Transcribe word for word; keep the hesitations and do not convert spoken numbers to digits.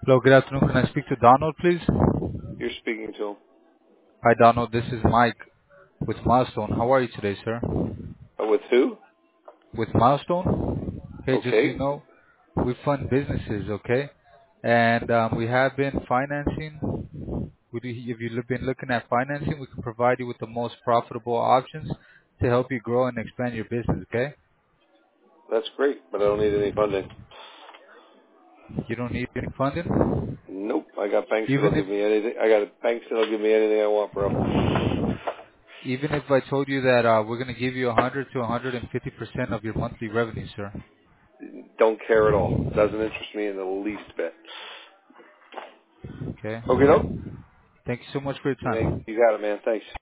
Hello, good afternoon. Can I speak to Donald, please? You're speaking to him. Hi, Donald. This is Mike with Milestone. How are you today, sir? Uh, with who? With Milestone? Hey, just so you Okay, know, we fund businesses, okay? And um, we have been financing. We do, if you've been looking at financing, we can provide you with the most profitable options to help you grow and expand your business, okay? that's great, but I don't need any funding. You don't need any funding? Nope, I got banks Even that'll if give me anything. I got banks that'll give me anything I want, bro. even if I told you that uh, we're going to give you one hundred to one hundred fifty percent of your monthly revenue, sir. Don't care at all. Doesn't interest me in the least bit. Okay. Okay, no. Thank you so much for your You time. got it, man. Thanks.